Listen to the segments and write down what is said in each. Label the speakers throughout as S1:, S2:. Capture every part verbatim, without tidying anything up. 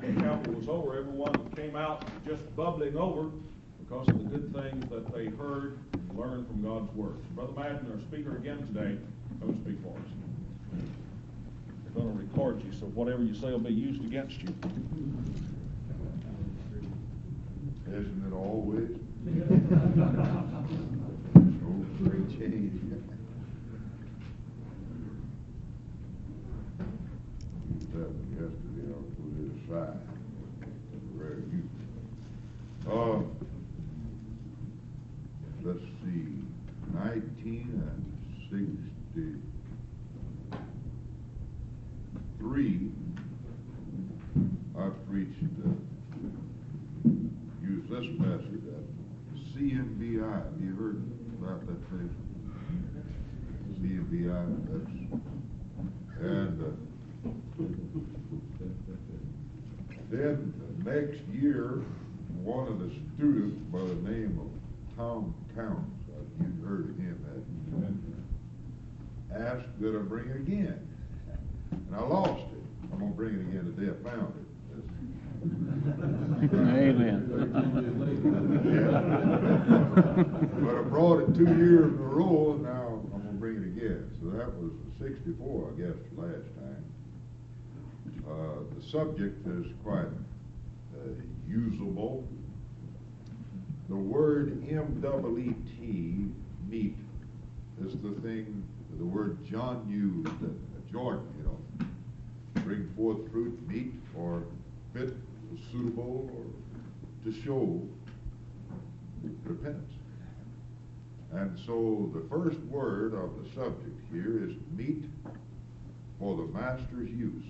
S1: after the chapel was over, everyone came out just bubbling over because of the good things that they heard and learned from God's Word. Brother Madden, our speaker again today, come and speak for us. They're going to record you, so whatever you say will be used against you.
S2: Isn't it always? No great change. That yesterday, I'll put it aside. Rare use. Uh, let's see, nineteen and sixty-three. I preached. Uh, Use this message at C M B I. Have you heard about that place? C M B I. That's, and uh, then the next year, one of the students by the name of Tom Counts, you've heard of him, that asked that I bring it again, and I lost it. I'm gonna bring it again today. I found it.
S3: Amen.
S2: Yeah. But I brought it two years in a row, and now I'm going to bring it again. So that was sixty-four, I guess, last time. Uh, the subject is quite uh, usable. The word M E E T, meat, is the thing, the word John used at Jordan, you know. Bring forth fruit, meat, or fit, suitable, or to show repentance. And so the first word of the subject here is meat for the master's use.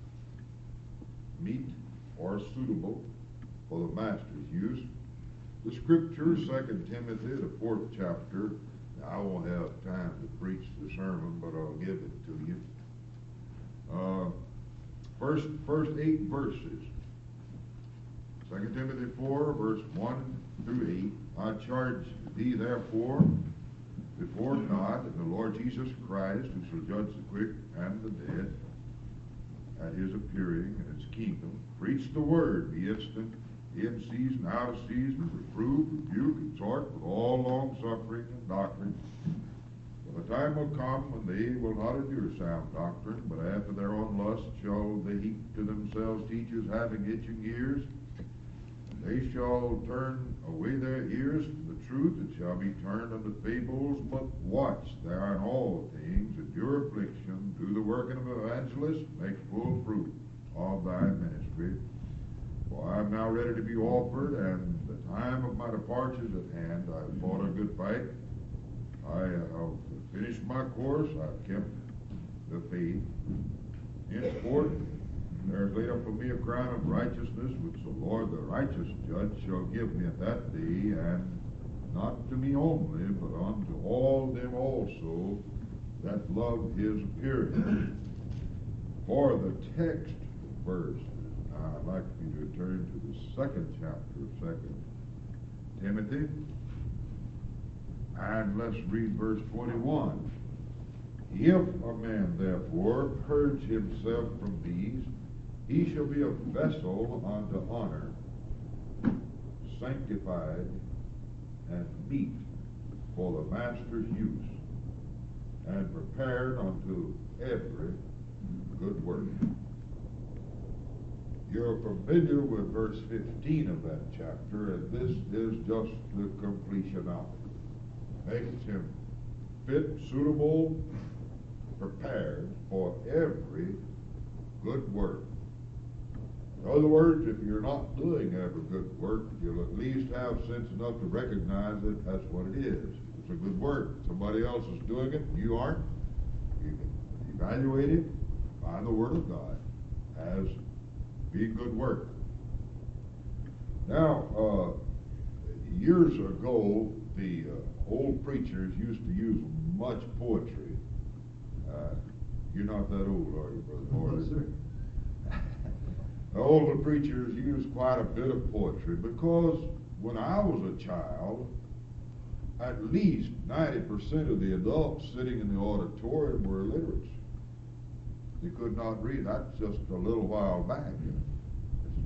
S2: Meat or suitable for the master's use. The scripture, Second Timothy, the fourth chapter. I won't have time to preach the sermon, but I'll give it to you. Uh, first, first eight verses. Second Timothy four, verse one through eight. I charge thee therefore before God and the Lord Jesus Christ, who shall judge the quick and the dead at his appearing in his kingdom. Preach the word, be instant, in season, out of season, reprove, rebuke, exhort with all long suffering and doctrine. For the time will come when they will not endure sound doctrine, but after their own lust shall they heap to themselves teachers having itching ears. They shall turn away their ears from the truth, and shall be turned unto fables. But watch thou in all things, endure affliction, do the work of an evangelist, make full fruit of thy ministry. For I am now ready to be offered, and the time of my departure is at hand. I have fought a good fight. I have finished my course. I have kept the faith. Henceforth, there is laid up for me a crown of righteousness, which the Lord, the righteous judge, shall give me at that day, and not to me only, but unto all them also that love his appearing. For the text verse, I'd like you to turn to the second chapter of Second Timothy, and let's read verse twenty-one. If a man therefore purge himself from these, he shall be a vessel unto honor, sanctified and meet for the master's use, and prepared unto every good work. You're familiar with verse fifteen of that chapter, and this is just the completion of it. Makes him fit, suitable, prepared for every good work. In other words, if you're not doing every good work, you'll at least have sense enough to recognize it as what it is. It's a good work. Somebody else is doing it, you aren't. You can evaluate it by the Word of God as being good work. Now, uh, years ago, the uh, old preachers used to use much poetry. Uh, you're not that old, are you, Brother Morris?
S4: Yes, sir.
S2: The older preachers used quite a bit of poetry because when I was a child, at least ninety percent of the adults sitting in the auditorium were illiterates. They could not read. That's just a little while back. It's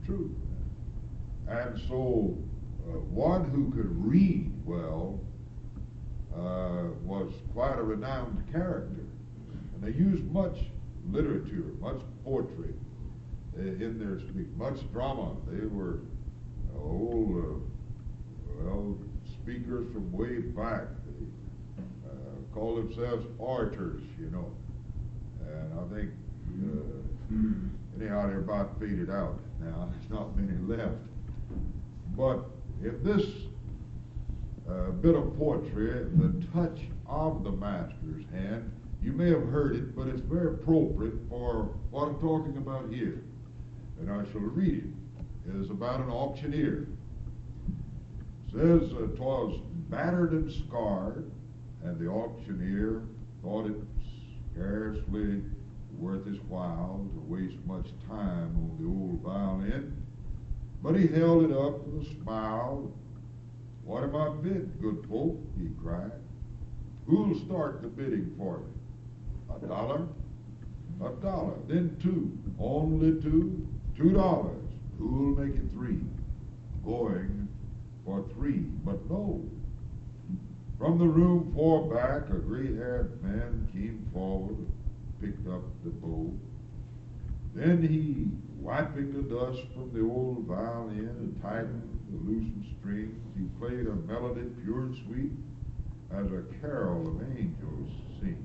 S2: truth. And so, uh, one who could read well uh, was quite a renowned character. And they used much literature, much poetry uh, in their speech, much drama. They were old, uh, well, speakers from way back. They uh, call themselves orators, you know. And I think, uh, anyhow, they're about faded out now. There's not many left. But in this uh, bit of poetry, the touch of the master's hand, you may have heard it, but it's very appropriate for what I'm talking about here. And I shall read it. It is about an auctioneer. It says, uh, 'twas battered and scarred, and the auctioneer thought it scarcely worth his while to waste much time on the old violin. But he held it up with a smile. "What am I bid, good folk?" he cried. "Who'll start the bidding for me?" "A dollar." "A dollar, then two." "Only two?" Two dollars. "Who'll make it three?" "Going for three." But no. From the room far back, a gray-haired man came forward and picked up the bow. Then he, wiping the dust from the old violin and tightening the loosened strings, he played a melody pure and sweet as a carol of angels sings.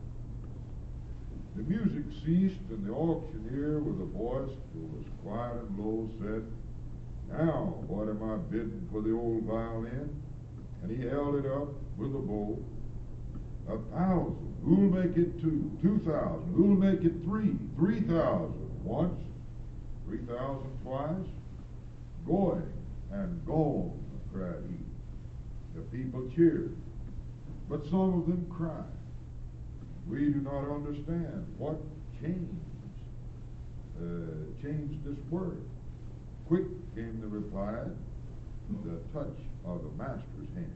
S2: The music ceased, and the auctioneer, with a voice that was quiet and low, said, "Now, what am I bidding for the old violin?" And he held it up with a bow. "A thousand." "Who'll make it two?" "Two thousand." "Who'll make it three?" "Three thousand." Once, three thousand twice. "Going and gone," cried he. The people cheered, but some of them cried. "We do not understand what changed, uh, changed this word." Quick came the reply, the touch of the master's hand.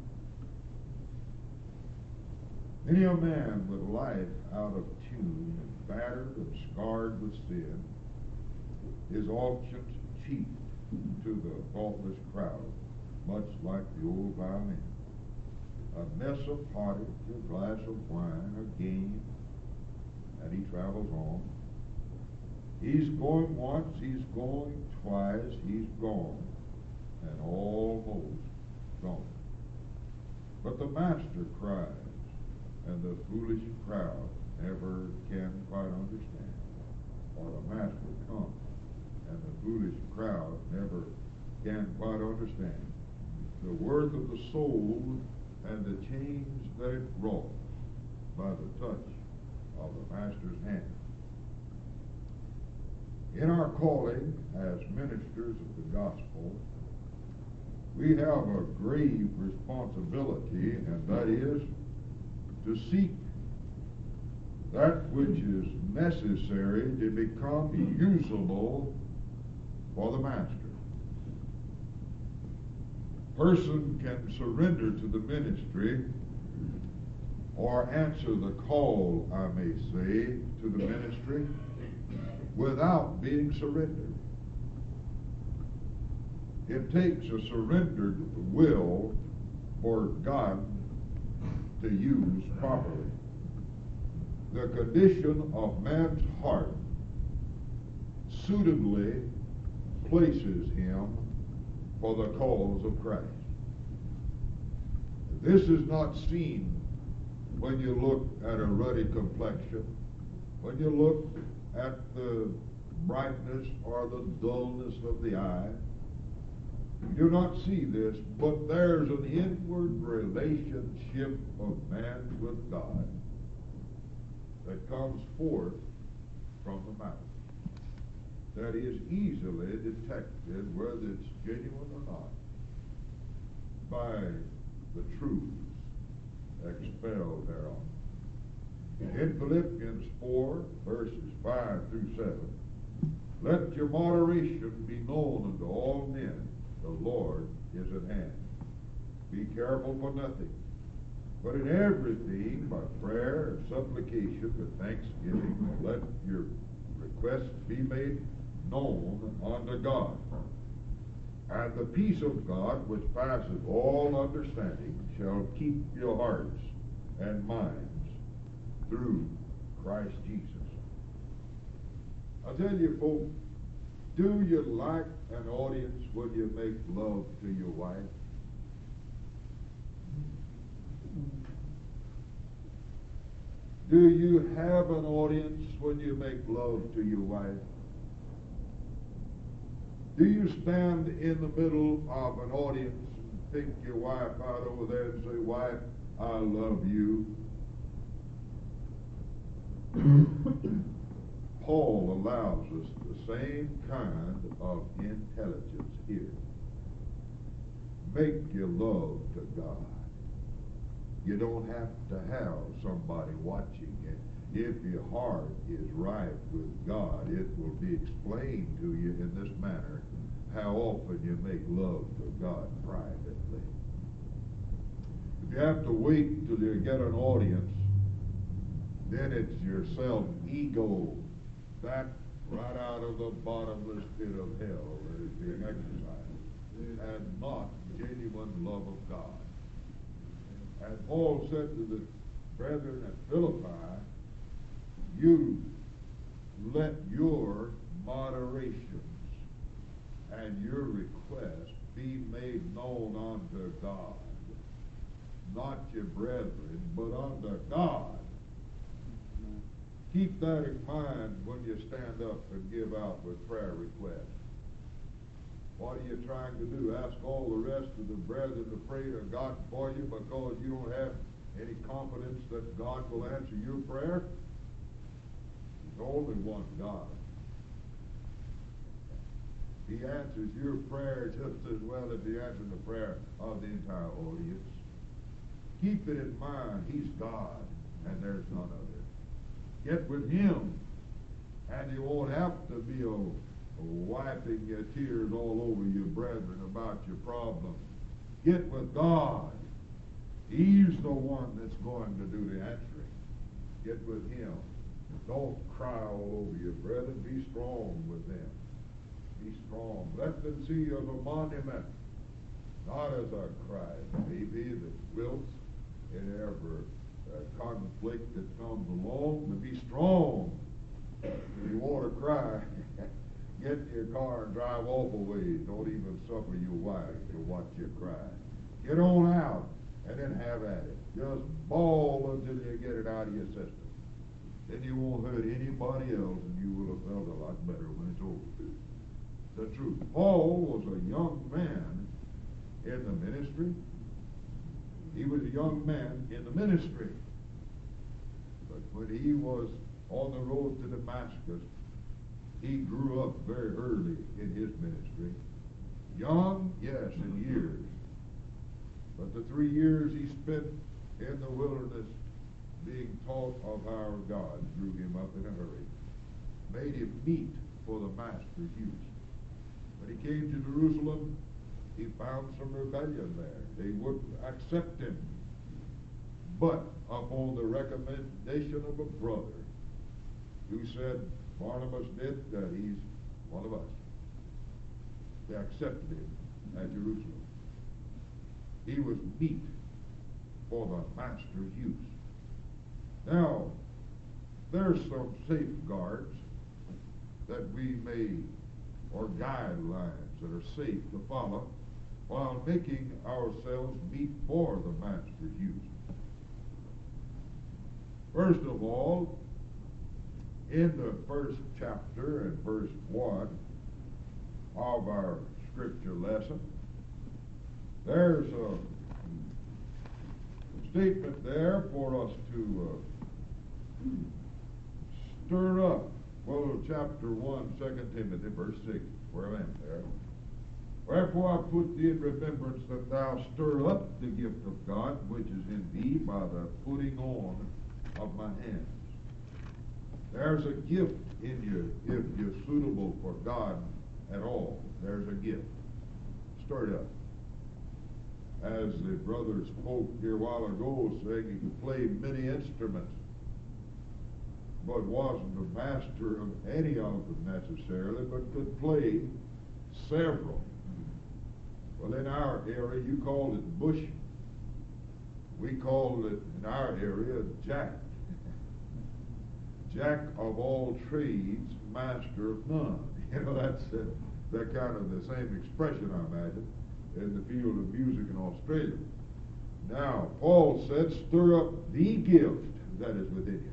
S2: Many a man with life out of tune, and battered and scarred with sin, is auctioned cheap to the thoughtless crowd, much like the old violin. A mess of pottage, a glass of wine, a game, and he travels on. He's going once, he's going twice, he's gone, and almost gone. But the master cries, and the foolish crowd never can quite understand. Or the master comes, and the foolish crowd never can quite understand the worth of the soul and the change that it wrought by the touch of the master's hand. In our calling as ministers of the gospel, we have a grave responsibility, and that is to seek that which is necessary to become usable for the master. Person can surrender to the ministry or answer the call, I may say, to the ministry without being surrendered. It takes a surrendered will for God to use properly. The condition of man's heart suitably places him for the cause of Christ. This is not seen when you look at a ruddy complexion, when you look at the brightness or the dullness of the eye. You do not see this, but there's an inward relationship of man with God that comes forth from the mouth, that is easily detected, whether it's genuine or not, by the truths expelled thereon. In Philippians four, verses five through seven, let your moderation be known unto all men. The Lord is at hand. Be careful for nothing, but in everything, by prayer and supplication with thanksgiving, let your requests be made known unto God. And the peace of God, which passeth all understanding, shall keep your hearts and minds through Christ Jesus. I tell you, folks, do you like an audience when you make love to your wife? Do you have an audience when you make love to your wife? Do you stand in the middle of an audience and pick your wife out over there and say, "Wife, I love you"? Paul allows us the same kind of intelligence here. Make your love to God. You don't have to have somebody watching it. If your heart is right with God, it will be explained to you in this manner how often you make love to God privately. If you have to wait till you get an audience, then it's your self-ego, that right out of the bottomless pit of hell that is being exercised, and not genuine love of God. And Paul said to the brethren at Philippi, you let your moderations and your requests be made known unto God. Not your brethren, but unto God. Keep that in mind when you stand up and give out with prayer requests. What are you trying to do? Ask all the rest of the brethren to pray to God for you because you don't have any confidence that God will answer your prayer? There's only one God. He answers your prayer just as well as he answers the prayer of the entire audience. Keep it in mind, he's God, and there's none other. Get with him, and you won't have to be a wiping your tears all over your brethren about your problems. Get with God. He's the one that's going to do the answering. Get with him. Don't cry all over your brethren. Be strong with them. Be strong. Let them see you as a monument, not as a crybaby that wilts in every uh, conflict that comes along, but be strong. If you want to cry, get in your car and drive off a ways. Don't even suffer your wife to watch you cry. Get on out and then have at it. Just bawl until you get it out of your system. Then you won't hurt anybody else, and you will have felt a lot better when it's over. The truth. Paul was a young man in the ministry. He was a young man in the ministry. But when he was on the road to Damascus, he grew up very early in his ministry. Young, yes, in years. But the three years he spent in the wilderness being taught of our God drew him up in a hurry, made him meet for the master's use. When he came to Jerusalem, he found some rebellion there. They wouldn't accept him. But upon the recommendation of a brother who said, Barnabas did, that he's one of us, they accepted him at Jerusalem. He was meet for the master's use. Now, there's some safeguards that we may, or guidelines that are safe to follow while making ourselves meet for the master's use. First of all, in the first chapter and verse one of our scripture lesson, there's a statement there for us to uh, stir up. Well, chapter one, Second Timothy, verse six, where I am there. Wherefore I put thee in remembrance that thou stir up the gift of God which is in thee by the putting on of my hands. There's a gift in you if you're suitable for God at all. There's a gift. Stir it up. As the brother spoke here a while ago, saying he could play many instruments. but wasn't a master of any of them necessarily, but could play several. Well, in our area, you called it bushing. We called it, in our area, jack. Jack of all trades, master of none. You know, that's uh, that kind of the same expression, I imagine, in the field of music in Australia. Now, Paul said, stir up the gift that is within you.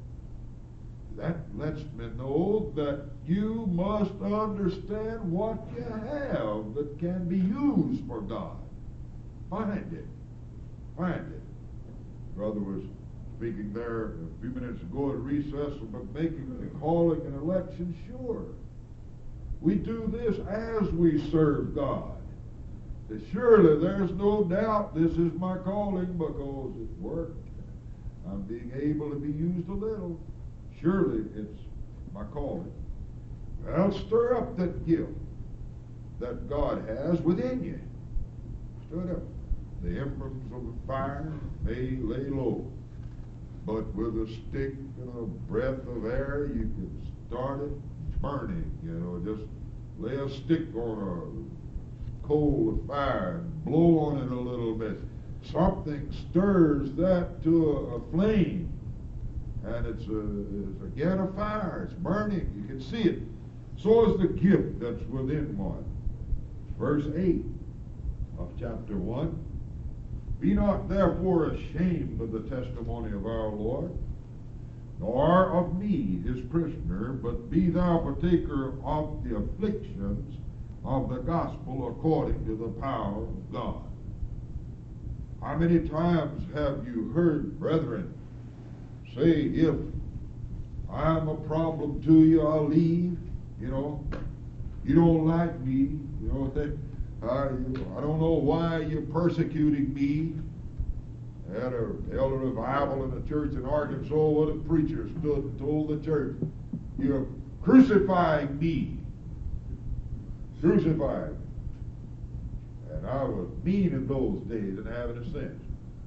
S2: That lets me know that you must understand what you have that can be used for God. Find it. Find it. Brother was speaking there a few minutes ago at recess about making the calling and election sure. We do this as we serve God. That surely there's no doubt this is my calling because it worked. I'm being able to be used a little. Surely it's my calling. Well, stir up that gift that God has within you. Stir it up. The embers of the fire may lay low, but with a stick and a breath of air, you can start it burning. You know, just lay a stick on a coal of fire and blow on it a little bit. Something stirs that to a, a flame. And it's, a, it's again a fire. It's burning. You can see it. So is the gift that's within one. Verse eight of chapter one. Be not therefore ashamed of the testimony of our Lord, nor of me, his prisoner, but be thou partaker of the afflictions of the gospel according to the power of God. How many times have you heard, brethren, say, if I'm a problem to you, I'll leave. You know, you don't like me. You know, that, I, I don't know why you're persecuting me. I had a elder revival in a church in Arkansas where the preacher stood and told the church, you're crucifying me. Crucifying. And I was mean in those days and having a sense.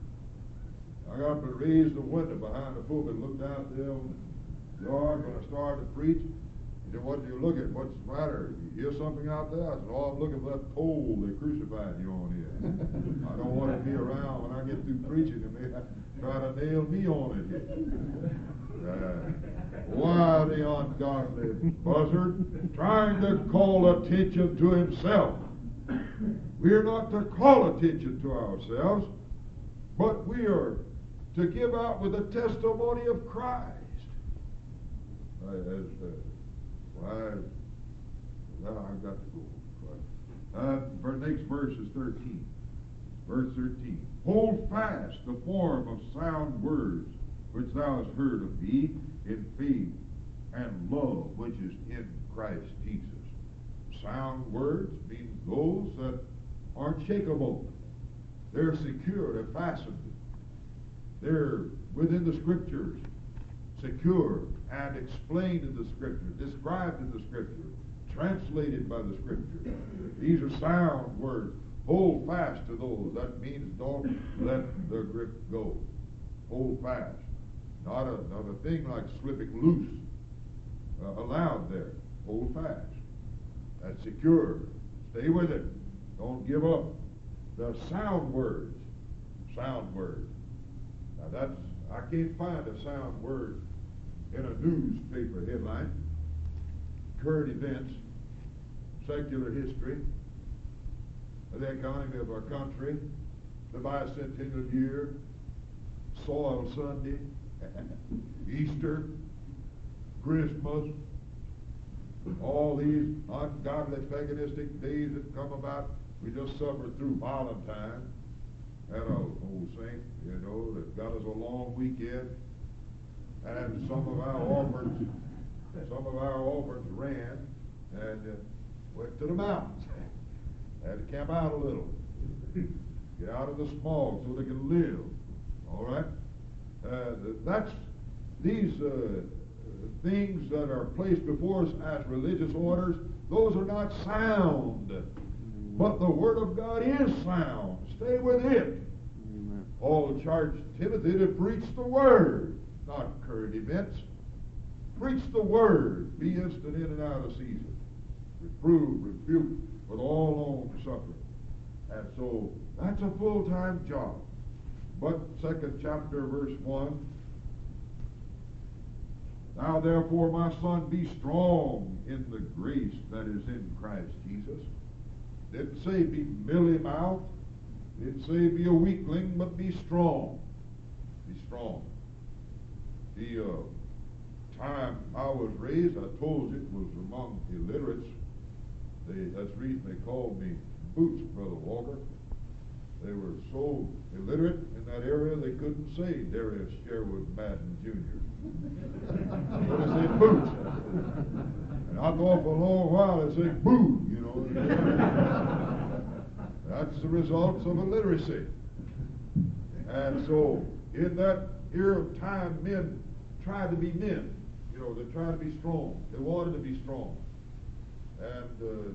S2: I got up and raised the window behind the pulpit and looked out there on the yard when I started to preach. He said, what do you look at? What's the matter? You hear something out there? I said, oh, I'm looking for that pole they crucified you on here. I don't want to be around when I get through preaching and they try to nail me on it here. Uh, why the ungodly buzzard trying to call attention to himself? We're not to call attention to ourselves, but we are to give out with the testimony of Christ. Uh, as, uh, well, well, I've got to go. Uh, the next verse is thirteen. Verse thirteen. Hold fast the form of sound words which thou hast heard of me in faith and love which is in Christ Jesus. Sound words mean those that aren't shakable. They're secure, they're fastened. They're within the Scriptures, secure and explained in the Scripture, described in the Scripture, translated by the Scripture. These are sound words. Hold fast to those. That means don't let the grip go. Hold fast. Not a, not a thing like slipping loose. Uh, allowed there. Hold fast. That's secure. Stay with it. Don't give up. The sound words. Sound words. Now that's, I can't find a sound word in a newspaper headline. Current events, secular history, the economy of our country, the bicentennial year, Soil Sunday, Easter, Christmas, all these ungodly paganistic days that come about. We just suffered through Valentine. That old, old saint, you know, that got us a long weekend. And some of our offerings, some of our offerings ran and uh, went to the mountains. Had to camp out a little. Get out of the smog so they can live. All right? Uh, that's these uh, things that are placed before us as religious orders, those are not sound. But the Word of God is sound. Stay with it. Amen. Paul charged Timothy to preach the Word, not current events. Preach the word. Be instant in and out of season. Reprove, rebuke with all long suffering. And so that's a full-time job. But second chapter, verse one. Thou therefore, my son, be strong in the grace that is in Christ Jesus. Didn't say be mealy-mouthed. Didn't say be a weakling, but be strong. Be strong. The uh, time I was raised, I told you, it was among illiterates. They, that's the reason they called me Boots, Brother Walker. They were so illiterate in that area they couldn't say Darius Sherwood Madden Junior But they said Boots. And I thought for a long while they said Boo, you know. That's the results of illiteracy. And so in that era of time, men tried to be men. You know, they tried to be strong. They wanted to be strong. And uh,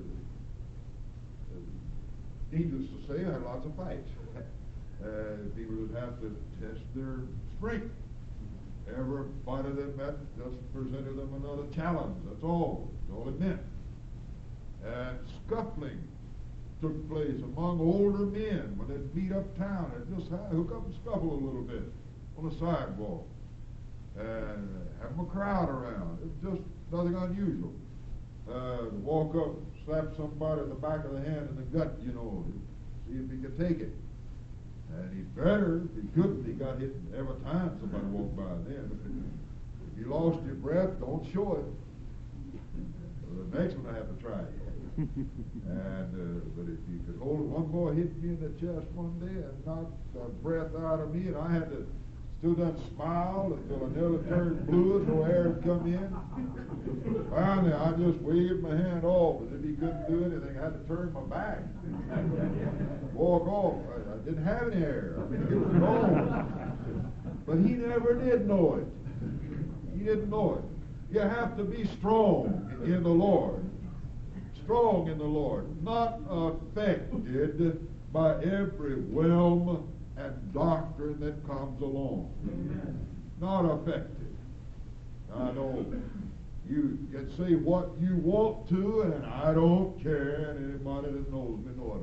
S2: needless to say, I had lots of fights. Uh, people would have to test their strength. Every fight of them met just presented them another challenge. That's all. That's all it meant. And scuffling took place among older men when they'd meet uptown and just hook up and scuffle a little bit on the sidewalk. And have them a crowd around. It was just nothing unusual. Uh, walk up, slap somebody in the back of the hand in the gut, you know, see if he could take it. And he better, if he couldn't, he got hit every time somebody walked by then. If you lost your breath, don't show it. Well, the next one I have to try it. And uh, but if you could hold it, one boy hit me in the chest one day and knocked the breath out of me, and I had to still done smile until I nearly turned blue and no air had come in. Finally, I just waved my hand off, and if he couldn't do anything, I had to turn my back, walk off. I, I didn't have any air. I mean, it was gone. But he never did know it. He didn't know it. You have to be strong in the Lord. Strong in the Lord, not affected by every whim and doctrine that comes along. Amen. Not affected. I know you can say what you want to, and I don't care, and anybody that knows me know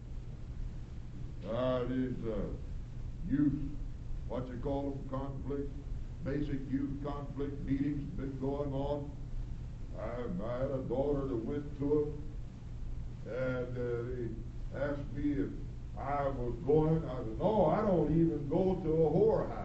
S2: I don't. Uh, these uh, youth, what you call them, conflict, basic youth conflict meetings been going on. I, I had a daughter that went to it, and uh, they asked me if I was going. I said, no, I don't even go to a whorehouse.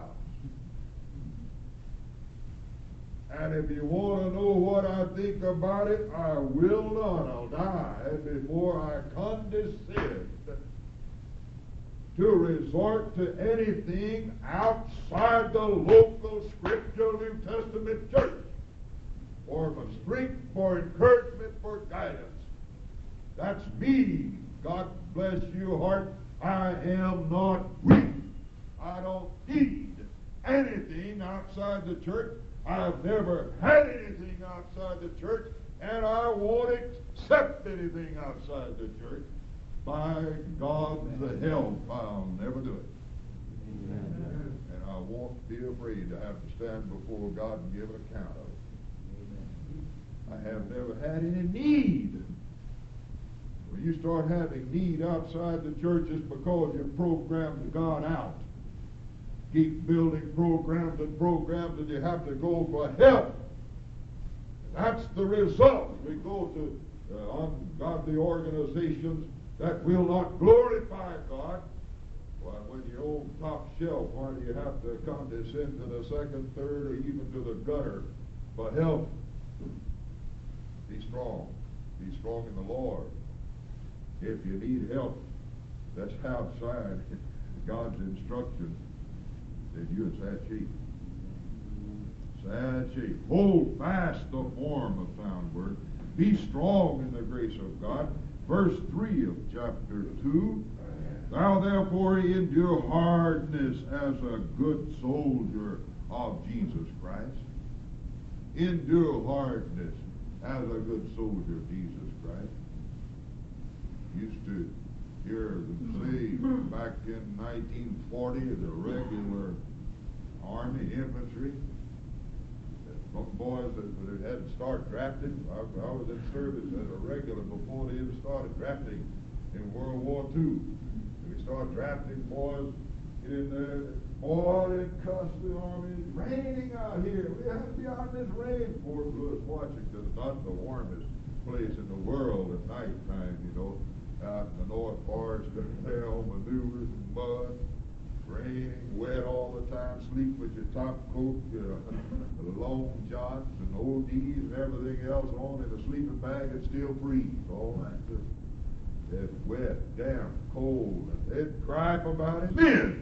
S2: And if you want to know what I think about it, I will not. I'll die before I condescend to resort to anything outside the local scriptural New Testament church for my strength, for encouragement, for guidance. That's me. God bless you, heart. I am not weak. I don't need anything outside the church. I've never had anything outside the church, and I won't accept anything outside the church. By God's help, I'll never do it. Amen. And I won't be afraid to have to stand before God and give an account of it. I have never had any need. When you start having need outside the church, it's because you're programmed God out. Keep building programs and programs, and you have to go for help. That's the result. We go to uh, ungodly organizations that will not glorify God. Well, when you're on top shelf, why do you have to condescend to the second, third, or even to the gutter for help? Be strong. Be strong in the Lord. If you need help that's outside God's instructions, then you're in sad shape. Sad shape. Hold fast the form of sound word. Be strong in the grace of God. Verse three of chapter two. Thou therefore endure hardness as a good soldier of Jesus Christ. Endure hardness as a good soldier of Jesus Christ. Used to hear them say back in nineteen forty, the regular army infantry, boys that, that had to start drafting. I, I was in service as a regular before they even started drafting in World War Two. We started drafting boys, get in there, boy, it cussed the army. It's raining out here. We have to be out in this rain. Fort Lewis, Washington, not the warmest place in the world at night time, you know. Out in the North Forest, there on maneuvers and mud, raining, wet all the time, sleep with your top coat, your long johns and O Ds and everything else on in a sleeping bag and still freeze. All that just, it's wet, damp, cold, and they'd gripe about it. Men!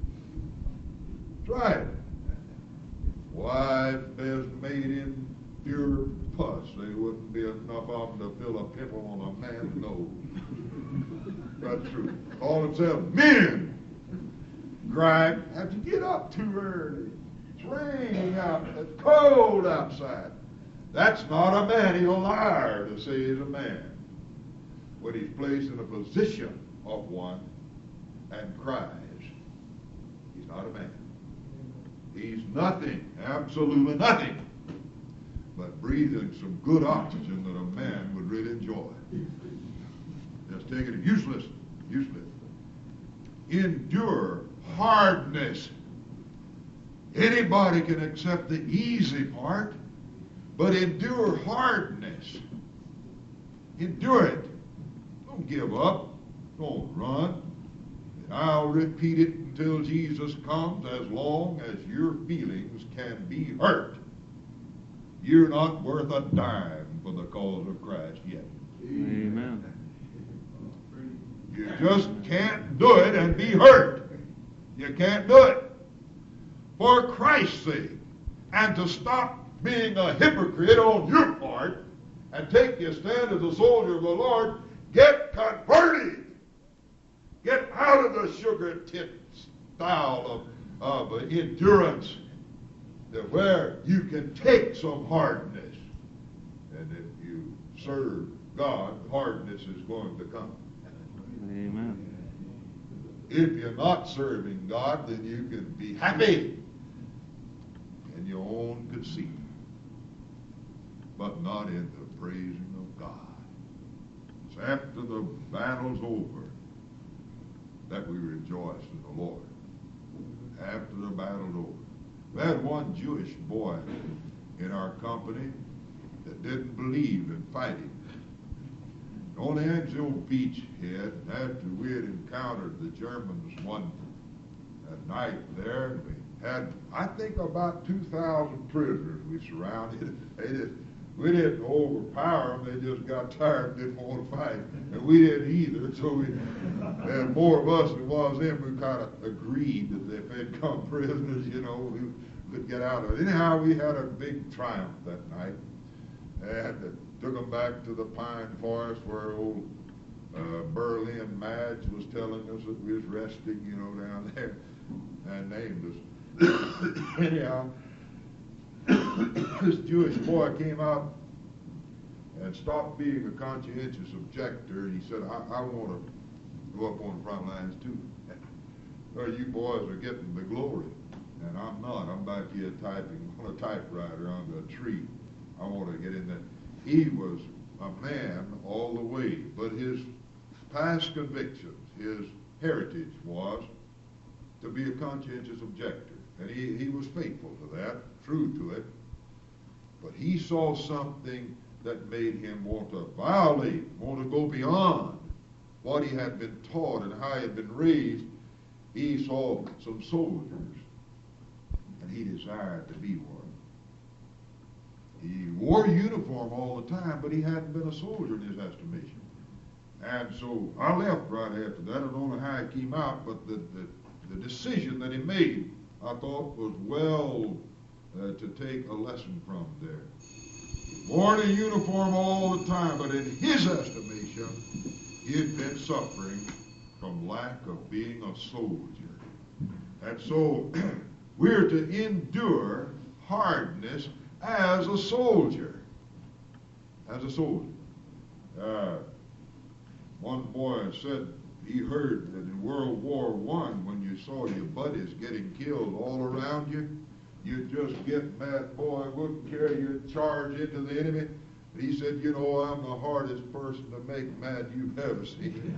S2: Try it. Wives best made in pure pus. They wouldn't be enough of them to fill a pimple on a man's nose. That's true. Call themselves men. Gripe. Have to get up too early. It's raining out. It's cold outside. That's not a man. He's a liar to say he's a man when he's placed in a position of one and cries. He's not a man. He's nothing, absolutely nothing, but breathing some good oxygen that a man would really enjoy. Just take it, useless, useless. Endure hardness. Anybody can accept the easy part, but endure hardness. Endure it. Don't give up. Don't run. And I'll repeat it until Jesus comes, as long as your feelings can be hurt. You're not worth a dime for the cause of Christ yet.
S3: Amen.
S2: You just can't do it and be hurt. You can't do it. For Christ's sake. And to stop being a hypocrite on your part and take your stand as a soldier of the Lord, get converted. Get out of the sugar tip style of, of endurance to where you can take some hardness. And if you serve God, hardness is going to come.
S3: Amen.
S2: If you're not serving God, then you can be happy in your own conceit, but not in the praising of God. It's after the battle's over that we rejoice in the Lord. After the battle's over. We had one Jewish boy in our company that didn't believe in fighting. On Anzio Beachhead, after we had encountered the Germans one night there, we had, I think, about two thousand prisoners we surrounded. They just, we didn't overpower them. They just got tired and didn't want to fight. And we didn't either. So we had more of us than was them. We kind of agreed that if they'd come prisoners, you know, we could get out of it. Anyhow, we had a big triumph that night. And uh, took them back to the pine forest where old uh, Berlin Madge was telling us that we was resting, you know, down there, and named us. Anyhow, this Jewish boy came out and stopped being a conscientious objector. He said, I, I want to go up on the front lines too. Well, you boys are getting the glory, and I'm not. I'm back here typing on a typewriter under a tree. I want to get in there. He was a man all the way, but his past convictions, his heritage was to be a conscientious objector. And he, he was faithful to that, true to it. But he saw something that made him want to violate, want to go beyond what he had been taught and how he had been raised. He saw some soldiers, and he desired to be one. He wore a uniform all the time, but he hadn't been a soldier in his estimation. And so I left right after that. I don't know how it came out, but the, the, the decision that he made, I thought, was well uh, to take a lesson from there. He wore a uniform all the time, but in his estimation, he had been suffering from lack of being a soldier. And so we're to endure hardness as a soldier. As a soldier. Uh, one boy said he heard that in World War One, when you saw your buddies getting killed all around you, you'd just get mad, boy, wouldn't care, you'd charge into the enemy. And he said, you know, I'm the hardest person to make mad you've ever seen.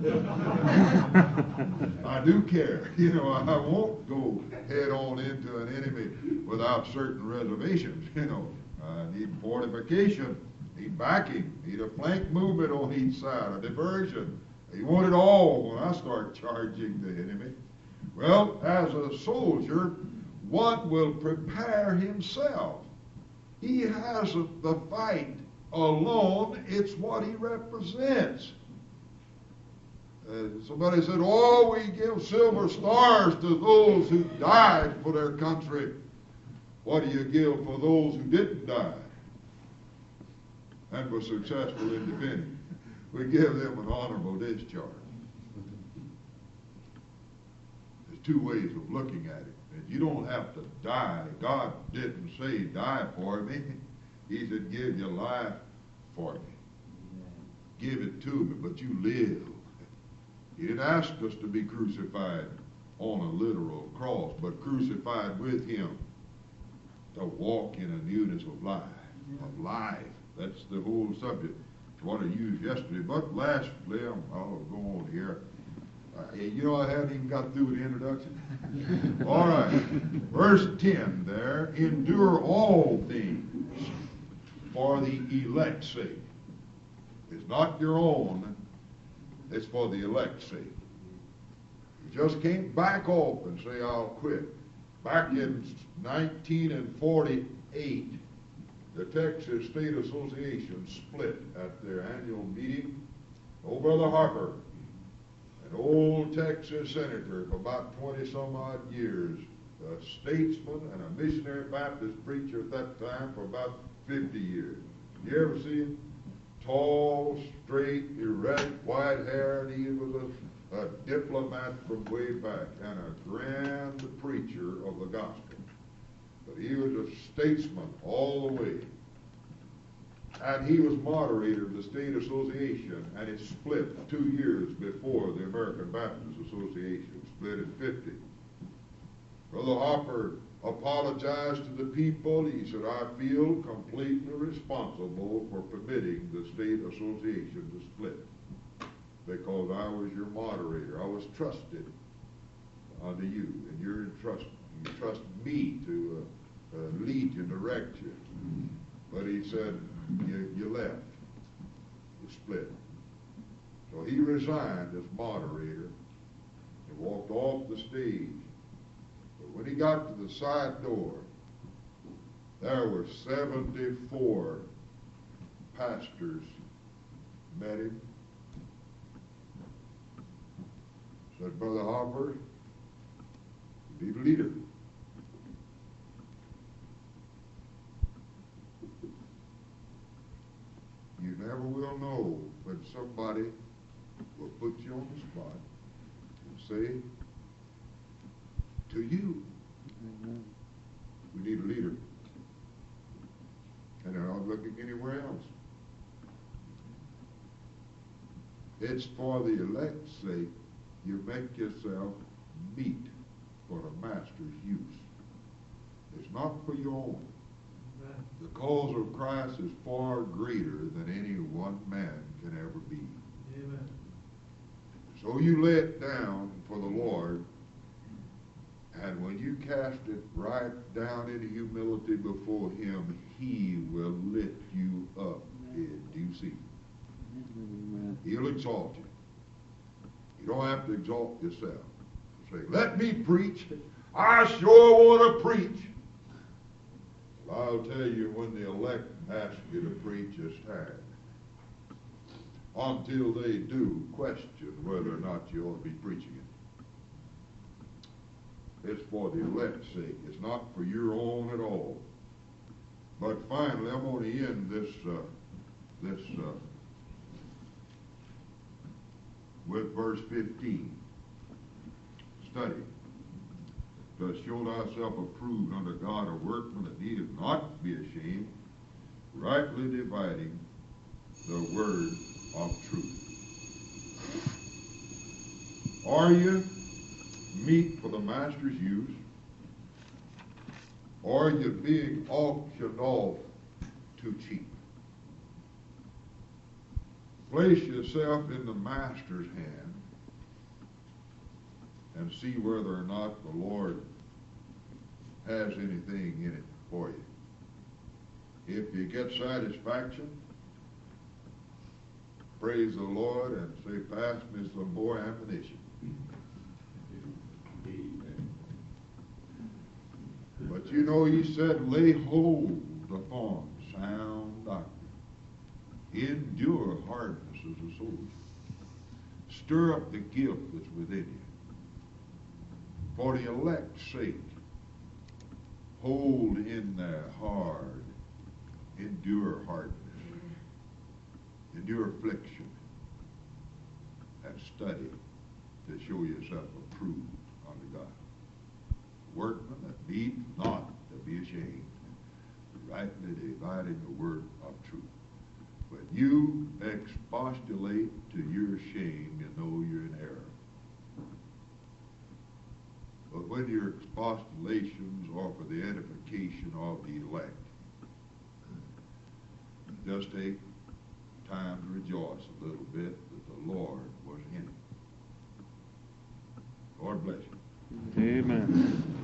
S2: I do care. You know, I won't go head on into an enemy without certain reservations. You know, I need fortification, need backing, need a flank movement on each side, a diversion. You want it all when I start charging the enemy. Well, as a soldier, one will prepare himself. He hasn't the fight alone, it's what he represents. Uh, somebody said, oh, we give silver stars to those who died for their country. What do you give for those who didn't die and were successful in defending? We give them an honorable discharge. There's two ways of looking at it. You don't have to die. God didn't say die for me. He said give your life for me. Give it to me, but you live. He didn't ask us to be crucified on a literal cross, but crucified with him to walk in a newness of life. Of life. That's the whole subject. It's what I used yesterday. But lastly, I'll go on here. Uh, you know, I haven't even got through with the introduction. All right. Verse ten there. Endure all things for the elect's sake. It's not your own. It's for the elect's sake. You just can't back off and say, I'll quit. Back in nineteen forty-eight, the Texas State Association split at their annual meeting. Old Brother Harper, an old Texas senator for about twenty some odd years, a statesman and a missionary Baptist preacher at that time for about fifty years. You ever see him? Tall, straight, erect, white hair, and he was a, a diplomat from way back and a grand preacher of the gospel. But he was a statesman all the way. And he was moderator of the State Association, and it split two years before the American Baptist Association split in fifty. Brother Harper apologized to the people. He said, I feel completely responsible for permitting the State Association to split because I was your moderator. I was trusted unto you, and you're entrusted. You trust me to uh, uh, lead you, direct you. But he said, you, you left. You split. So he resigned as moderator and walked off the stage. But when he got to the side door, there were seventy-four pastors met him. Said, Brother Harper, be the leader. You never will know when somebody will put you on the spot and say to you, mm-hmm. we need a leader. And they're not looking anywhere else. It's for the elect's sake you make yourself meet for the master's use. It's not for your own. The cause of Christ is far greater than any one man can ever be. Amen. So you lay it down for the Lord, and when you cast it right down into humility before him, he will lift you up in due season. Amen. He'll exalt you. You don't have to exalt yourself. Say, let me preach. I sure want to preach. I'll tell you, when the elect ask you to preach, it's time. Until they do, question whether or not you ought to be preaching it. It's for the elect's sake. It's not for your own at all. But finally, I'm going to end this uh, this uh, with verse fifteen. Study. To show thyself approved unto God, a workman that needeth not be ashamed, rightly dividing the word of truth. Are you meet for the master's use, or you're being auctioned off too cheap. Place yourself in the master's hand and see whether or not the Lord has anything in it for you. If you get satisfaction, praise the Lord and say, pass me some more ammunition. Amen. But you know, he said, lay hold upon sound doctrine. Endure hardness as a soldier. Stir up the gift that's within you. For the elect's sake, hold in there hard. Endure hardness. Endure affliction. And study to show yourself approved unto God. Workman that need not to be ashamed, rightly dividing the word of truth. When you expostulate to your shame, you know you're in error. But when your expostulations are for the edification of the elect, just take time to rejoice a little bit that the Lord was in it. Lord bless you.
S3: Amen.